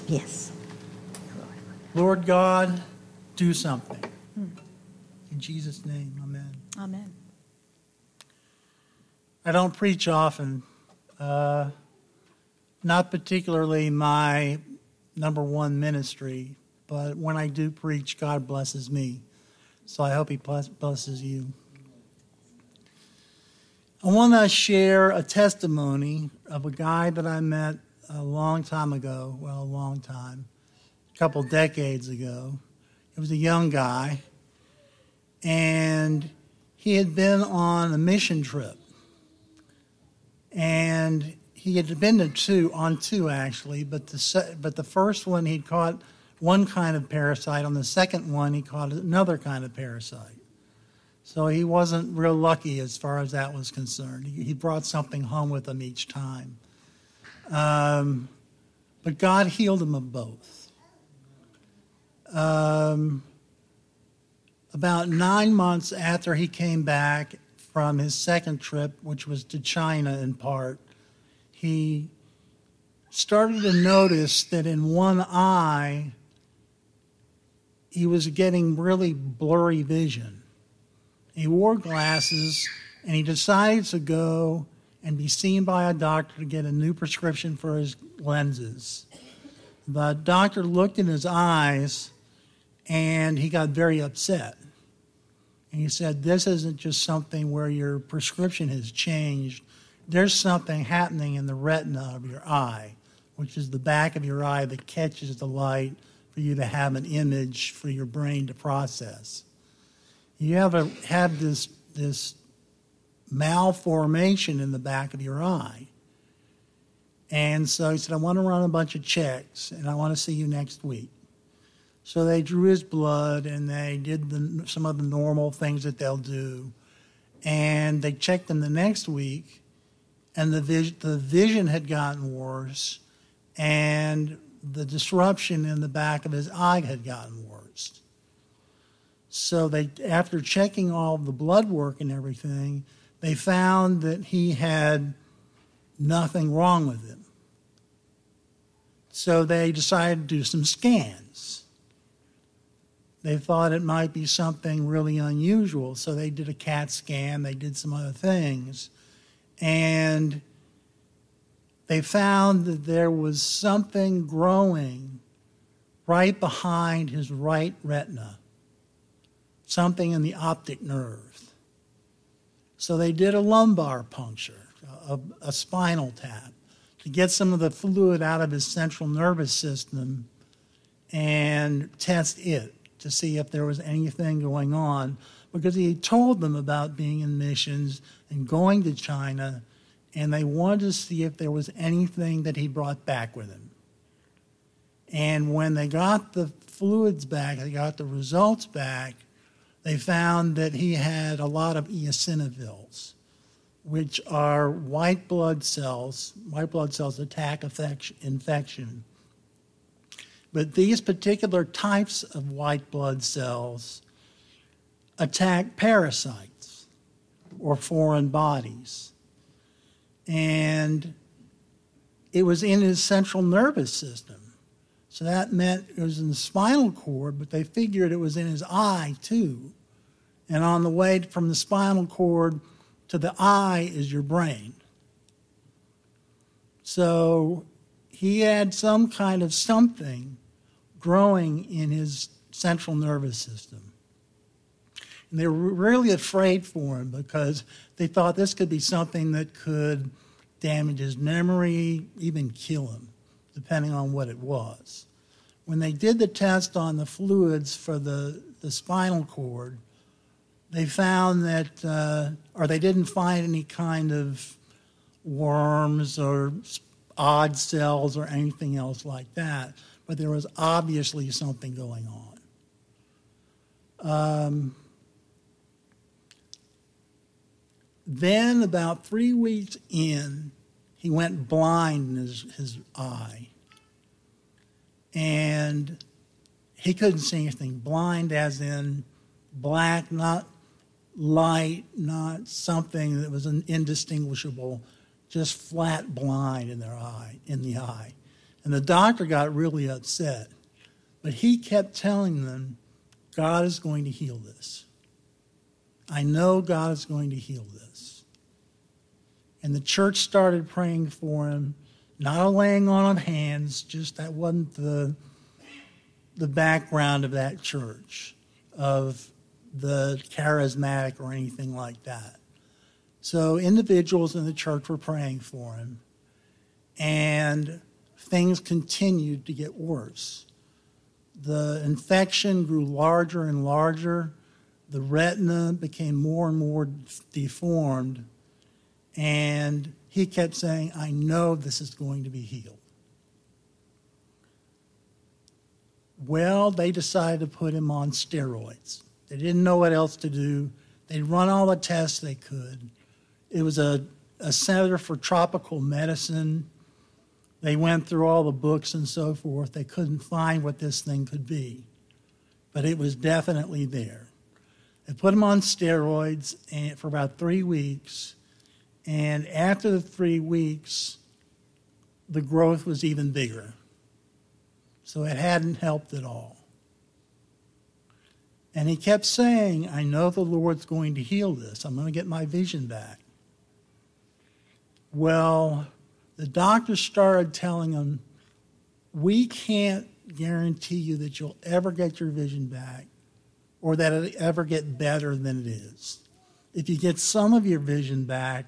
Yes. Lord God, do something. In Jesus' name, amen. Amen. I don't preach often, not particularly my number one ministry, but when I do preach, God blesses me. So I hope he blesses you. I want to share a testimony of a guy that I met a long time ago, a couple decades ago. He was a young guy, and he had been on a mission trip. And he had been on two actually, but the first one he'd caught one kind of parasite. On the second one, he caught another kind of parasite. So he wasn't real lucky as far as that was concerned. He brought something home with him each time. But God healed him of both. About 9 months after he came back from his second trip, which was to China in part, he started to notice that in one eye, he was getting really blurry vision. He wore glasses, and he decided to go and be seen by a doctor to get a new prescription for his lenses. The doctor looked in his eyes, and he got very upset. And he said, this isn't just something where your prescription has changed. There's something happening in the retina of your eye, which is the back of your eye that catches the light for you to have an image for your brain to process. You have this malformation in the back of your eye. And so he said, I want to run a bunch of checks, and I want to see you next week. So they drew his blood, and they did some of the normal things that they'll do. And they checked him the next week, and the vision had gotten worse, and the disruption in the back of his eye had gotten worse. So after checking all the blood work and everything, they found that he had nothing wrong with him. So they decided to do some scans. They thought it might be something really unusual, so they did a CAT scan, they did some other things, and they found that there was something growing right behind his right retina, something in the optic nerve. So they did a lumbar puncture, a spinal tap, to get some of the fluid out of his central nervous system and test it to see if there was anything going on, because he had told them about being in missions and going to China, and they wanted to see if there was anything that he brought back with him. And when they got the fluids back, they got the results back, they found that he had a lot of eosinophils, which are white blood cells. White blood cells attack infection. But these particular types of white blood cells attack parasites or foreign bodies. And it was in his central nervous system. So that meant it was in the spinal cord, but they figured it was in his eye too. And on the way from the spinal cord to the eye is your brain. So he had some kind of something growing in his central nervous system. And they were really afraid for him because they thought this could be something that could damage his memory, even kill him, depending on what it was. When they did the test on the fluids for the spinal cord, they found that, or they didn't find any kind of worms or odd cells or anything else like that, but there was obviously something going on. Then about 3 weeks in, he went blind in his eye. And he couldn't see anything. Blind as in black, not light, not something that was indistinguishable, just flat blind in the eye. And the doctor got really upset. But he kept telling them, God is going to heal this. I know God is going to heal this. And the church started praying for him, not a laying on of hands, just that wasn't the background of that church, of the charismatic or anything like that. So individuals in the church were praying for him, and things continued to get worse. The infection grew larger and larger. The retina became more and more deformed, and he kept saying, I know this is going to be healed. Well, they decided to put him on steroids. They didn't know what else to do. They'd run all the tests they could. It was a center for tropical medicine. They went through all the books and so forth. They couldn't find what this thing could be, but it was definitely there. They put him on steroids for about 3 weeks, and after the 3 weeks, the growth was even bigger. So it hadn't helped at all. And he kept saying, I know the Lord's going to heal this. I'm going to get my vision back. Well, the doctor started telling him, we can't guarantee you that you'll ever get your vision back or that it'll ever get better than it is. If you get some of your vision back,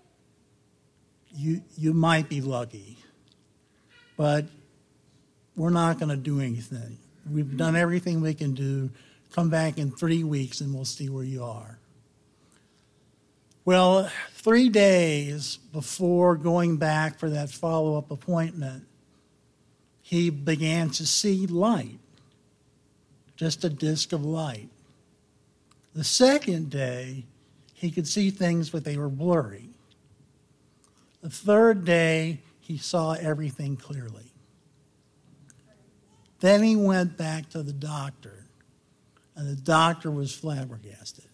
you might be lucky. But we're not going to do anything. We've done everything we can do. Come back in 3 weeks and we'll see where you are. Well, 3 days before going back for that follow-up appointment, he began to see light, just a disk of light. The second day, he could see things, but they were blurry. The third day, he saw everything clearly. Then he went back to the doctor, and the doctor was flabbergasted.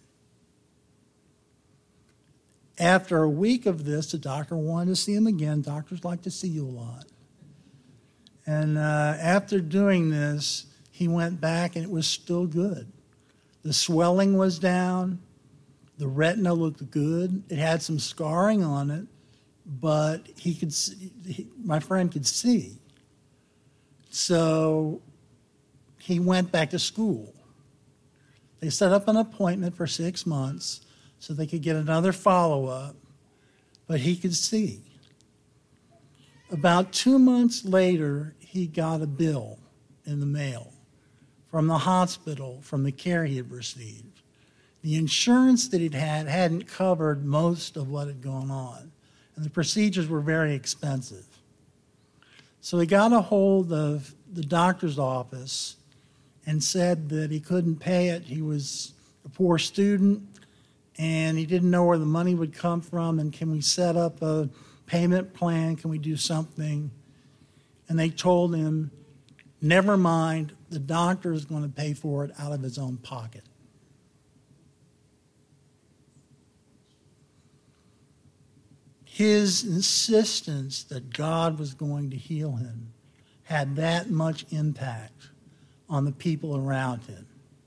After a week of this, the doctor wanted to see him again. Doctors like to see you a lot. And after doing this, he went back, and it was still good. The swelling was down. The retina looked good. It had some scarring on it, but he could see, my friend could see. So he went back to school. They set up an appointment for 6 months so they could get another follow-up, but he could see. About 2 months later, he got a bill in the mail from the hospital, from the care he had received. The insurance that he'd had hadn't covered most of what had gone on, and the procedures were very expensive. So he got a hold of the doctor's office and said that he couldn't pay it. He was a poor student, and he didn't know where the money would come from, and can we set up a payment plan? Can we do something? And they told him, never mind, the doctor is going to pay for it out of his own pocket. His insistence that God was going to heal him had that much impact on the people around him.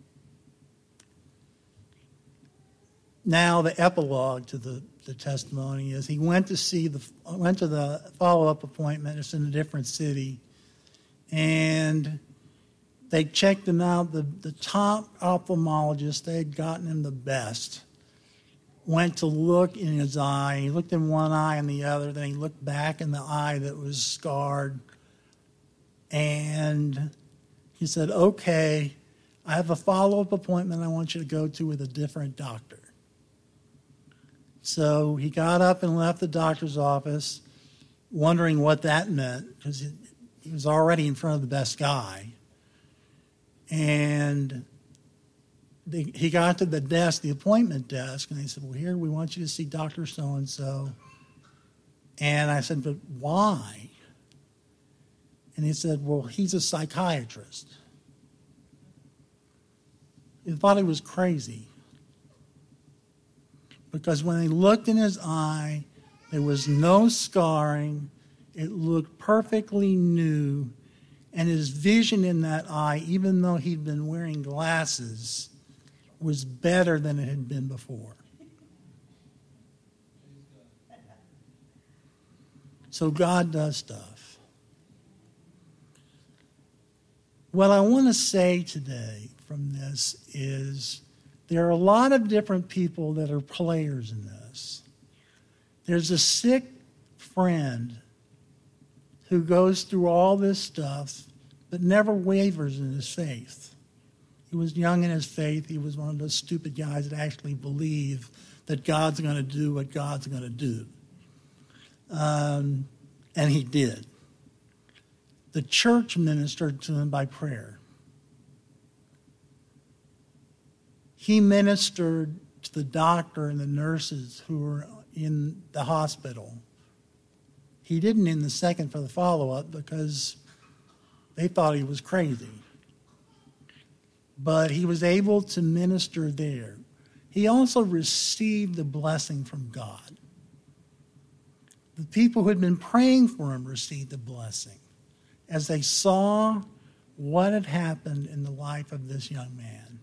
Now the epilogue to the testimony is he went to the follow-up appointment. It's in a different city, and they checked him out. The top ophthalmologist, they had gotten him the best, went to look in his eye. He looked in one eye and the other. Then he looked back in the eye that was scarred, and he said, okay, I have a follow-up appointment I want you to go to with a different doctor. So he got up and left the doctor's office, wondering what that meant, because he was already in front of the best guy. And he got to the desk, the appointment desk, and they said, well, here, we want you to see Dr. So-and-so. And I said, but why? And he said, well, he's a psychiatrist. He thought he was crazy. Because when they looked in his eye, there was no scarring, It looked perfectly new, and his vision in that eye, even though he'd been wearing glasses, was better than it had been before. So God does stuff. What I want to say today from this is there are a lot of different people that are players in this. There's a sick friend who goes through all this stuff but never wavers in his faith. He was young in his faith. He was one of those stupid guys that actually believe that God's going to do what God's going to do. And he did. The church ministered to him by prayer. He ministered to the doctor and the nurses who were in the hospital. He didn't in the second for the follow-up because they thought he was crazy. But he was able to minister there. He also received the blessing from God. The people who had been praying for him received the blessing as they saw what had happened in the life of this young man.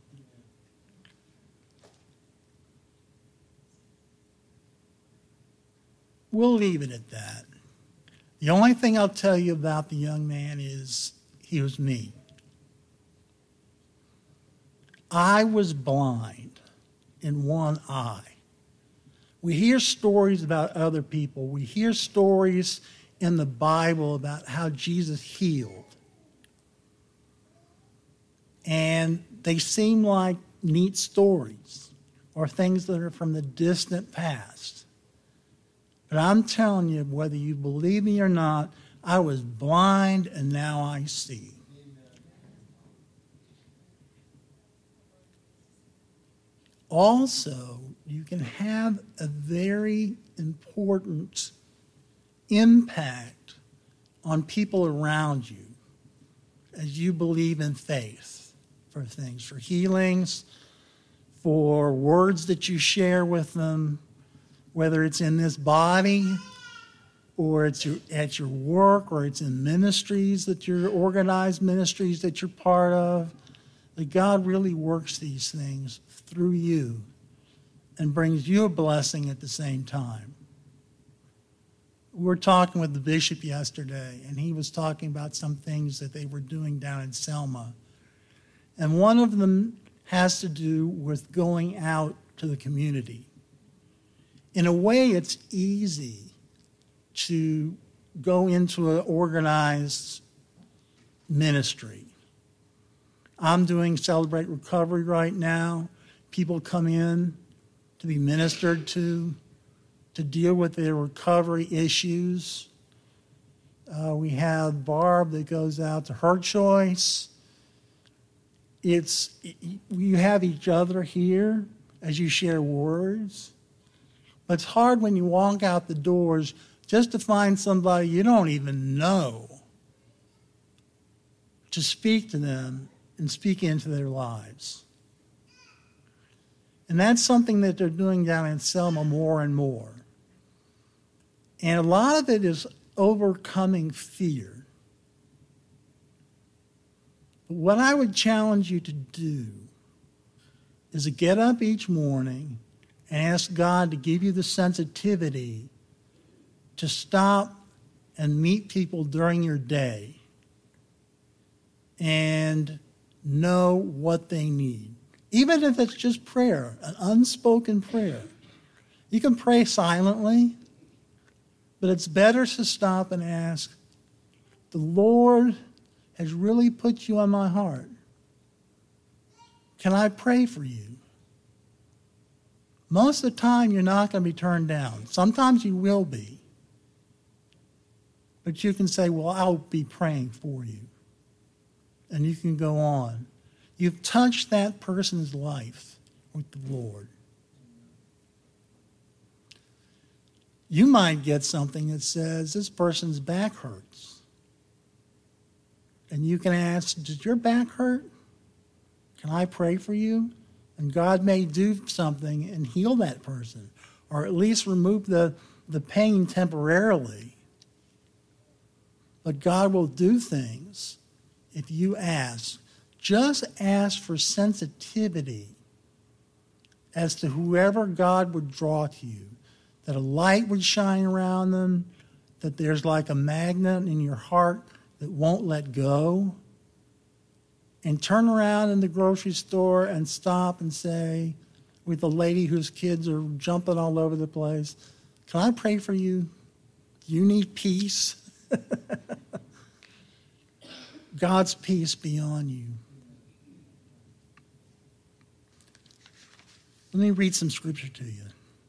We'll leave it at that. The only thing I'll tell you about the young man is he was me. I was blind in one eye. We hear stories about other people. We hear stories in the Bible about how Jesus healed. And they seem like neat stories or things that are from the distant past. But I'm telling you, whether you believe me or not, I was blind and now I see. Also, you can have a very important impact on people around you as you believe in faith for things, for healings, for words that you share with them, whether it's in this body or it's at your work or it's in ministries that you're organized ministries that you're part of. That God really works these things through you and brings you a blessing at the same time. We were talking with the bishop yesterday, and he was talking about some things that they were doing down in Selma. And one of them has to do with going out to the community. In a way, it's easy to go into an organized ministry. I'm doing Celebrate Recovery right now. People come in to be ministered to deal with their recovery issues. We have Barb that goes out to Her Choice. You have each other here as you share words. But it's hard when you walk out the doors just to find somebody you don't even know to speak to them and speak into their lives. And that's something that they're doing down in Selma more and more. And a lot of it is overcoming fear. What I would challenge you to do is to get up each morning and ask God to give you the sensitivity to stop and meet people during your day and know what they need. Even if it's just prayer, an unspoken prayer. You can pray silently, but it's better to stop and ask, the Lord has really put you on my heart. Can I pray for you? Most of the time, you're not going to be turned down. Sometimes you will be. But you can say, well, I'll be praying for you. And you can go on. You've touched that person's life with the Lord. You might get something that says, this person's back hurts. And you can ask, does your back hurt? Can I pray for you? And God may do something and heal that person, or at least remove the pain temporarily. But God will do things if you ask. Just ask for sensitivity as to whoever God would draw to you, that a light would shine around them, that there's like a magnet in your heart that won't let go. And turn around in the grocery store and stop and say, with the lady whose kids are jumping all over the place, can I pray for you? Do you need peace? God's peace be on you. Let me read some scripture to you.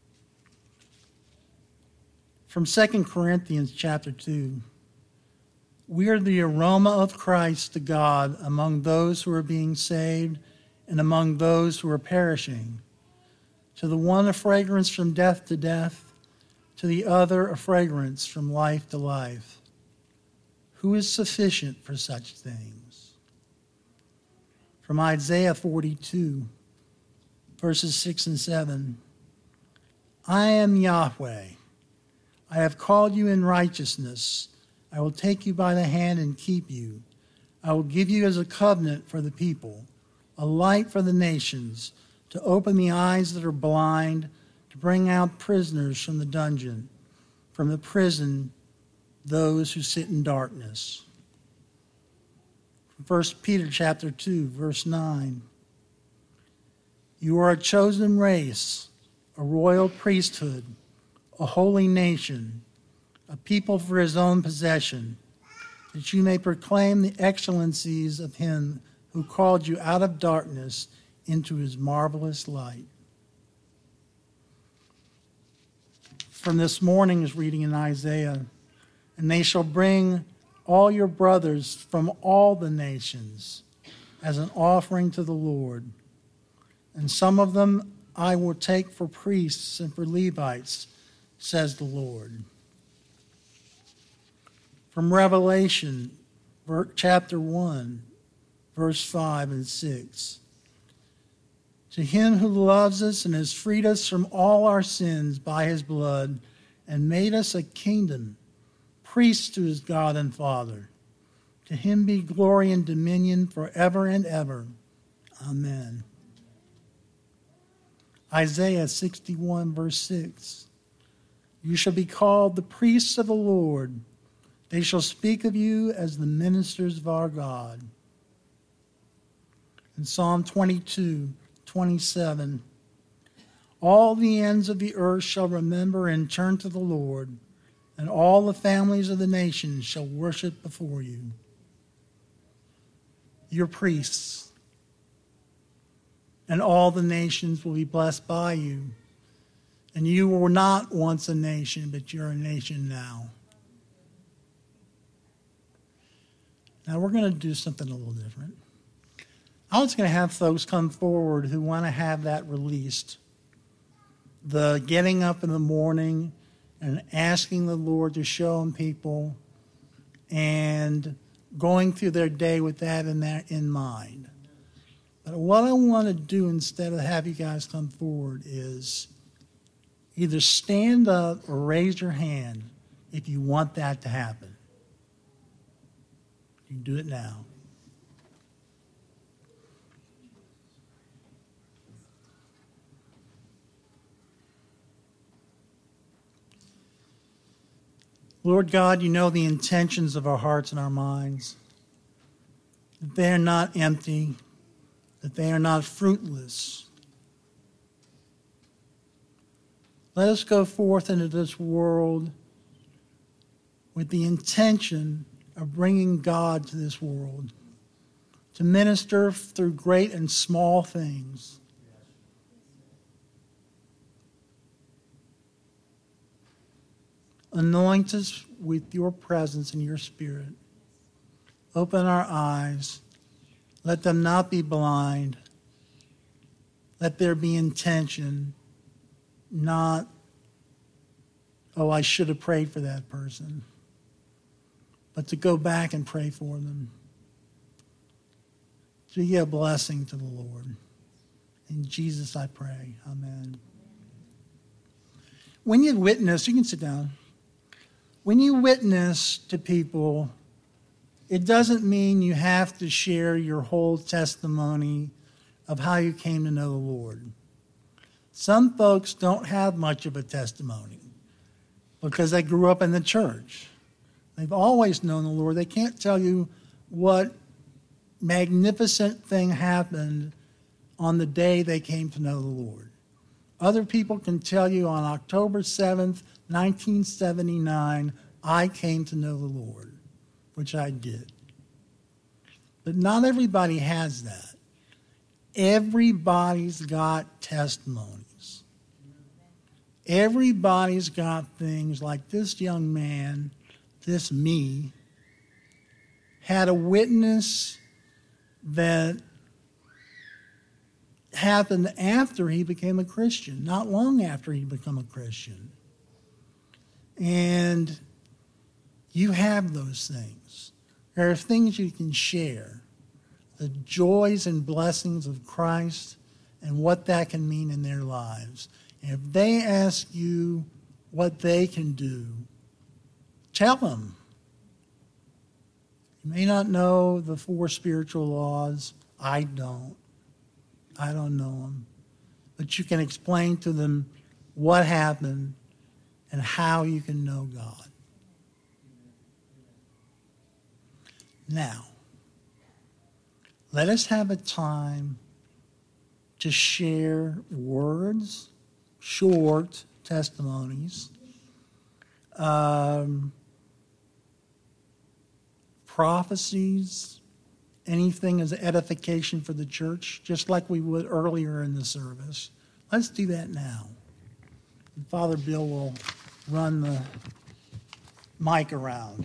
From 2 Corinthians chapter 2. We are the aroma of Christ to God among those who are being saved and among those who are perishing. To the one a fragrance from death to death, to the other a fragrance from life to life. Who is sufficient for such things? From Isaiah 42, verses 6 and 7. I am Yahweh. I have called you in righteousness. I will take you by the hand and keep you. I will give you as a covenant for the people, a light for the nations, to open the eyes that are blind, to bring out prisoners from the dungeon, from the prison, those who sit in darkness. 1 Peter chapter 2, verse 9. You are a chosen race, a royal priesthood, a holy nation, a people for his own possession, that you may proclaim the excellencies of him who called you out of darkness into his marvelous light. From this morning's reading in Isaiah, and they shall bring all your brothers from all the nations as an offering to the Lord. And some of them I will take for priests and for Levites, says the Lord. From Revelation, chapter 1, verse 5 and 6. To him who loves us and has freed us from all our sins by his blood and made us a kingdom, priests to his God and Father. To him be glory and dominion forever and ever. Amen. Isaiah 61, verse 6. You shall be called the priests of the Lord. They shall speak of you as the ministers of our God. In Psalm 22, 27, all the ends of the earth shall remember and turn to the Lord, and all the families of the nations shall worship before you. Your priests, and all the nations will be blessed by you. And you were not once a nation, but you're a nation now. Now we're going to do something a little different. I was going to have folks come forward who want to have that released. The getting up in the morning and asking the Lord to show them people and going through their day with that in mind. But what I want to do instead of have you guys come forward is either stand up or raise your hand if you want that to happen. You can do it now. Lord God, you know the intentions of our hearts and our minds, that they are not empty, that they are not fruitless. Let us go forth into this world with the intention of bringing God to this world, to minister through great and small things. Anoint us with your presence and your spirit. Open our eyes. Let them not be blind. Let there be intention, not, oh, I should have prayed for that person, but to go back and pray for them. To be a blessing to the Lord. In Jesus I pray. Amen. When you witness, you can sit down. When you witness to people It doesn't mean you have to share your whole testimony of how you came to know the Lord. Some folks don't have much of a testimony because they grew up in the church. They've always known the Lord. They can't tell you what magnificent thing happened on the day they came to know the Lord. Other people can tell you on October 7th, 1979, I came to know the Lord, which I did. But not everybody has that. Everybody's got testimonies. Everybody's got things like this young man, this me, had a witness that happened after he became a Christian, not long after he became a Christian. And you have those things. There are things you can share, the joys and blessings of Christ and what that can mean in their lives. And if they ask you what they can do, tell them. You may not know the 4 spiritual laws. I don't know them. But you can explain to them what happened and how you can know God. Now, let us have a time to share words, short testimonies, prophecies, anything as edification for the church, just like we would earlier in the service. Let's do that now. And Father Bill will run the mic around.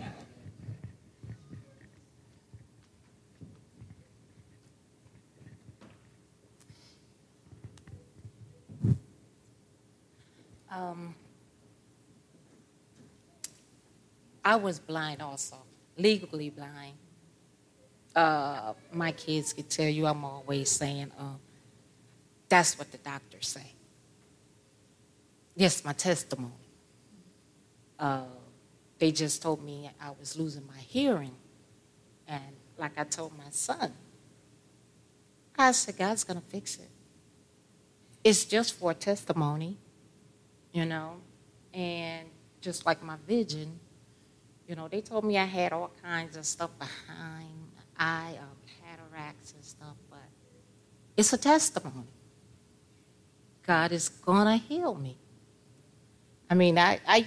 I was blind also, legally blind. My kids could tell you I'm always saying, that's what the doctors say. Yes, my testimony. They just told me I was losing my hearing. And like I told my son, I said, God's going to fix it. It's just for a testimony, and just like my vision, they told me I had all kinds of stuff behind my eye, cataracts and stuff, but it's a testimony. God is going to heal me. I mean,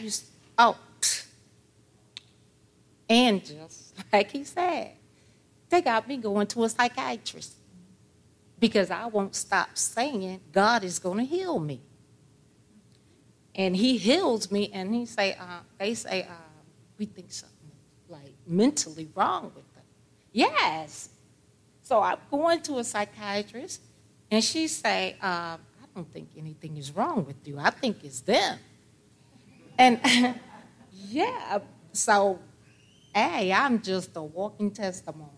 and just like he said, they got me going to a psychiatrist because I won't stop saying God is going to heal me. And he heals me, and they say, we think something like mentally wrong with them. Yes. So I'm going to a psychiatrist, and she say, I don't think anything is wrong with you. I think it's them. And yeah, so, hey, I'm just a walking testimony.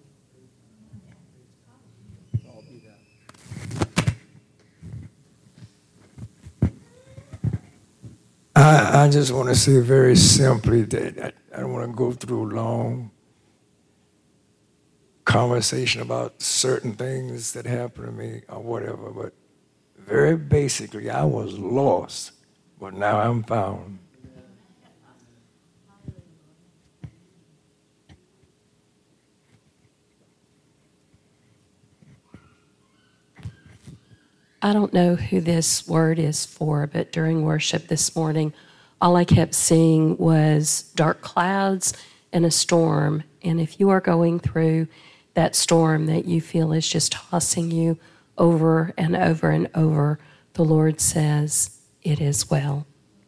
I just want to say very simply that I don't want to go through a long conversation about certain things that happened to me or whatever, but very basically, I was lost, but now I'm found. I don't know who this word is for, but during worship this morning, all I kept seeing was dark clouds and a storm. And if you are going through that storm that you feel is just tossing you over and over and over, the Lord says, it is well.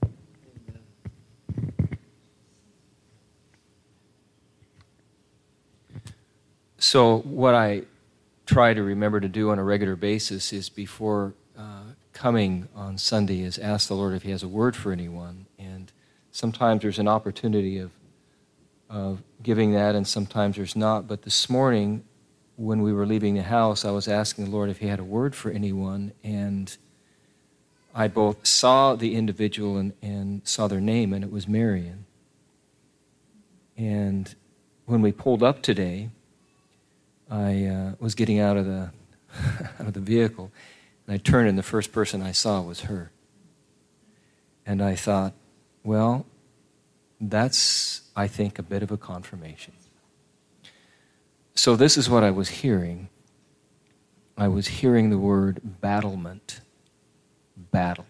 So what I try to remember to do on a regular basis is before coming on Sunday is ask the Lord if he has a word for anyone. And sometimes there's an opportunity of giving that, and sometimes there's not. But this morning, when we were leaving the house, I was asking the Lord if he had a word for anyone, and I both saw the individual and saw their name, and it was Marion. And when we pulled up today, I was getting out of the out of the vehicle, and I turned, and the first person I saw was her. And I thought, well, that's, I think, a bit of a confirmation. So this is what I was hearing. I was hearing the word battlement, battle.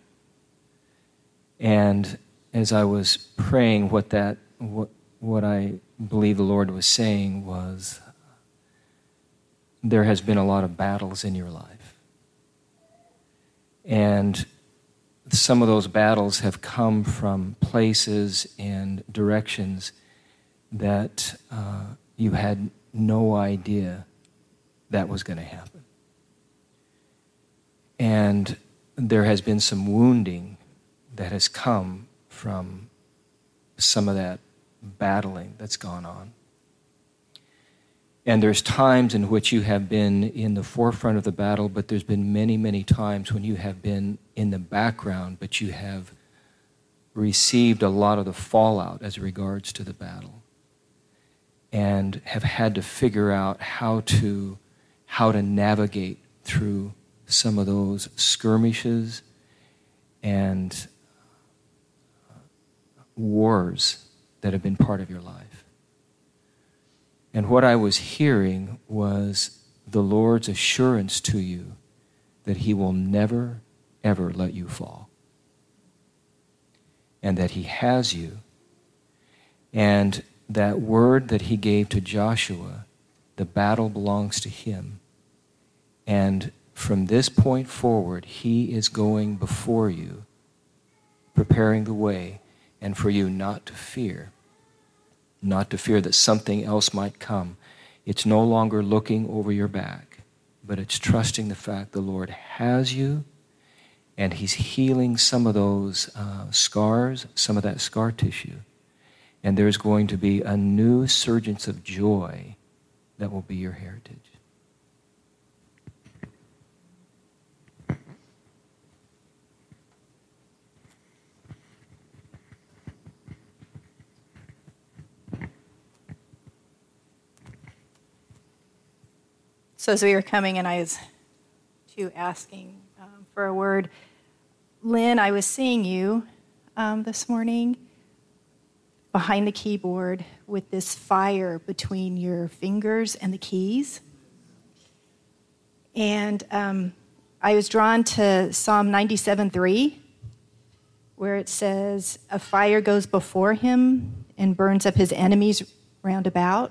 And as I was praying, what I believe the Lord was saying was, there has been a lot of battles in your life. And some of those battles have come from places and directions that you had no idea that was going to happen. And there has been some wounding that has come from some of that battling that's gone on. And there's times in which you have been in the forefront of the battle, but there's been many, many times when you have been in the background, but you have received a lot of the fallout as regards to the battle and have had to figure out how to navigate through some of those skirmishes and wars that have been part of your life. And what I was hearing was the Lord's assurance to you that He will never, ever let you fall. And that He has you. And that word that He gave to Joshua, the battle belongs to Him. And from this point forward, He is going before you, preparing the way, and for you not to fear. Not to fear that something else might come. It's no longer looking over your back, but it's trusting the fact the Lord has you, and He's healing some of those scars, some of that scar tissue. And there's going to be a new surgence of joy that will be your heritage. So as we were coming and I was asking for a word, Lynn, I was seeing you this morning behind the keyboard with this fire between your fingers and the keys. And I was drawn to Psalm 97:3, where it says, a fire goes before him and burns up his enemies round about.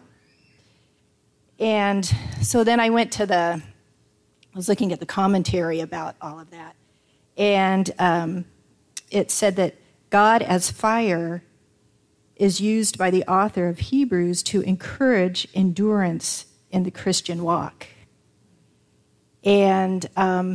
And so then I went to I was looking at the commentary about all of that. And it said that God as fire is used by the author of Hebrews to encourage endurance in the Christian walk. And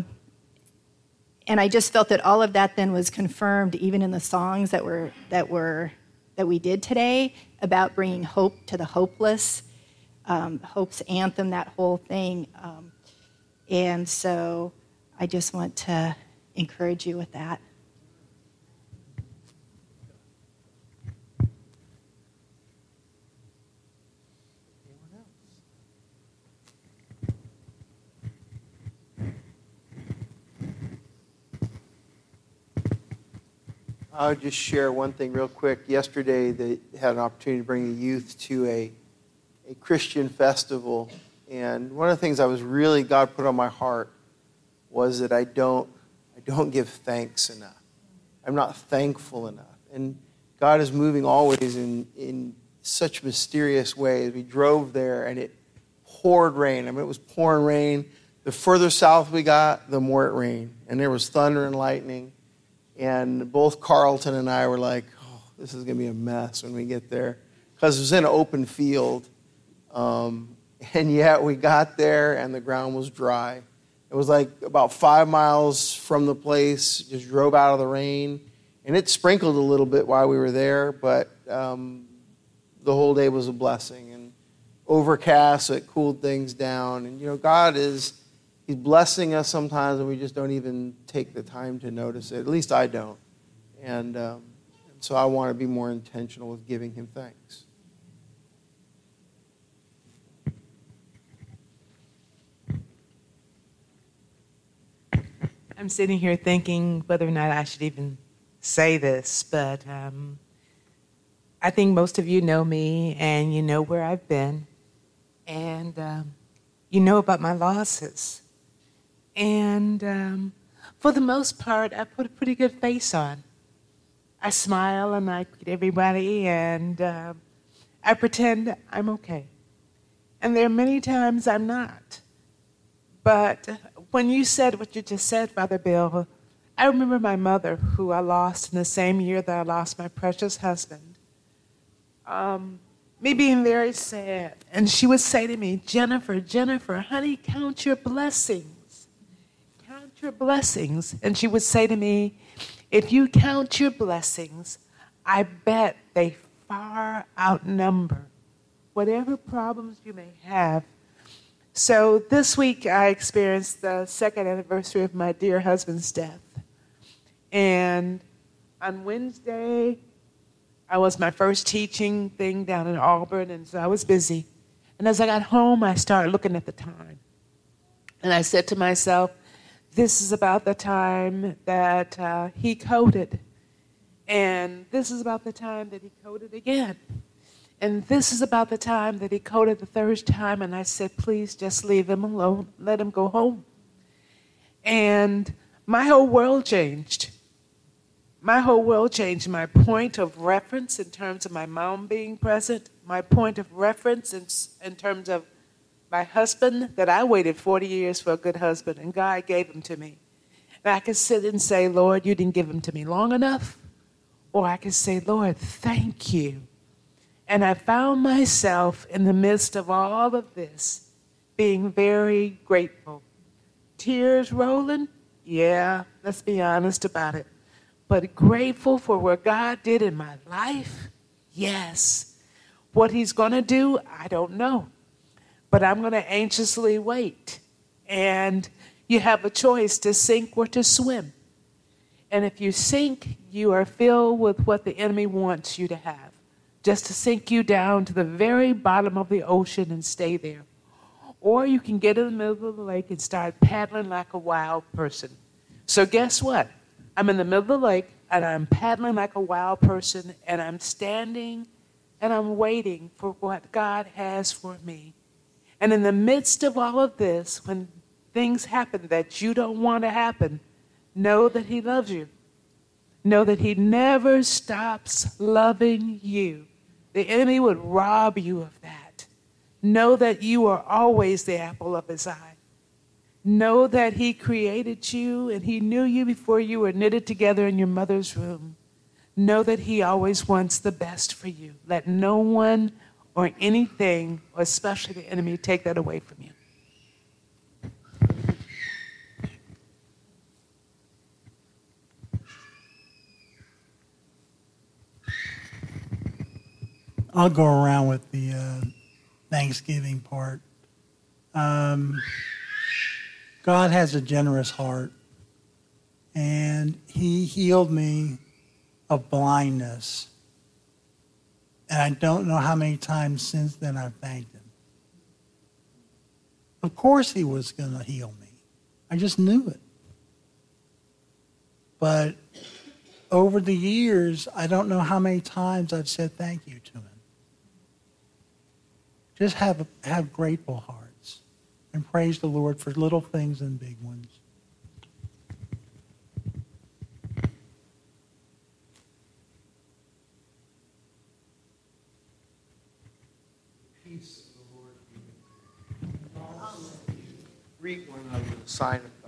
I just felt that all of that then was confirmed even in the songs that we did today about bringing hope to the hopeless. Hope's anthem, that whole thing. And so I just want to encourage you with that. I would just share one thing real quick. Yesterday, they had an opportunity to bring the youth to a Christian festival, and one of the things God put on my heart was that I don't give thanks enough. I'm not thankful enough, and God is moving always in such mysterious ways. We drove there, and it poured rain. I mean, it was pouring rain. The further south we got, the more it rained, and there was thunder and lightning, and both Carlton and I were like, oh, this is going to be a mess when we get there, because it was in an open field. And yet we got there and the ground was dry. It was like about 5 miles from the place, just drove out of the rain. And it sprinkled a little bit while we were there, but the whole day was a blessing. And overcast, so it cooled things down. And, God He's blessing us sometimes and we just don't even take the time to notice it. At least I don't. And so I want to be more intentional with giving Him thanks. I'm sitting here thinking whether or not I should even say this, but I think most of you know me and you know where I've been, and you know about my losses. And for the most part, I put a pretty good face on. I smile and I greet everybody, and I pretend I'm okay. And there are many times I'm not. But when you said what you just said, Father Bill, I remember my mother, who I lost in the same year that I lost my precious husband, me being very sad. And she would say to me, Jennifer, honey, count your blessings. Count your blessings. And she would say to me, if you count your blessings, I bet they far outnumber whatever problems you may have. So this week I experienced the second anniversary of my dear husband's death. And on Wednesday, I was my first teaching thing down in Auburn, and so I was busy. And as I got home, I started looking at the time. And I said to myself, this is about the time that he coded. And this is about the time that he coded again. And this is about the time that he coded the third time, and I said, please just leave him alone. Let him go home. And my whole world changed. My whole world changed. My point of reference in terms of my mom being present, my point of reference in terms of my husband, that I waited 40 years for a good husband, and God gave him to me. And I could sit and say, Lord, you didn't give him to me long enough. Or I could say, Lord, thank you. And I found myself in the midst of all of this being very grateful. Tears rolling? Yeah, let's be honest about it. But grateful for what God did in my life? Yes. What he's going to do, I don't know. But I'm going to anxiously wait. And you have a choice to sink or to swim. And if you sink, you are filled with what the enemy wants you to have. Just to sink you down to the very bottom of the ocean and stay there. Or you can get in the middle of the lake and start paddling like a wild person. So guess what? I'm in the middle of the lake, and I'm paddling like a wild person, and I'm standing, and I'm waiting for what God has for me. And in the midst of all of this, when things happen that you don't want to happen, know that he loves you. Know that he never stops loving you. The enemy would rob you of that. Know that you are always the apple of his eye. Know that he created you and he knew you before you were knitted together in your mother's womb. Know that he always wants the best for you. Let no one or anything, or especially the enemy, take that away from you. I'll go around with the Thanksgiving part. God has a generous heart, and he healed me of blindness. And I don't know how many times since then I've thanked him. Of course he was going to heal me. I just knew it. But over the years, I don't know how many times I've said thank you to him. Just have grateful hearts and praise the Lord for little things and big ones. Peace of the Lord be with you. Greet one another with a sign of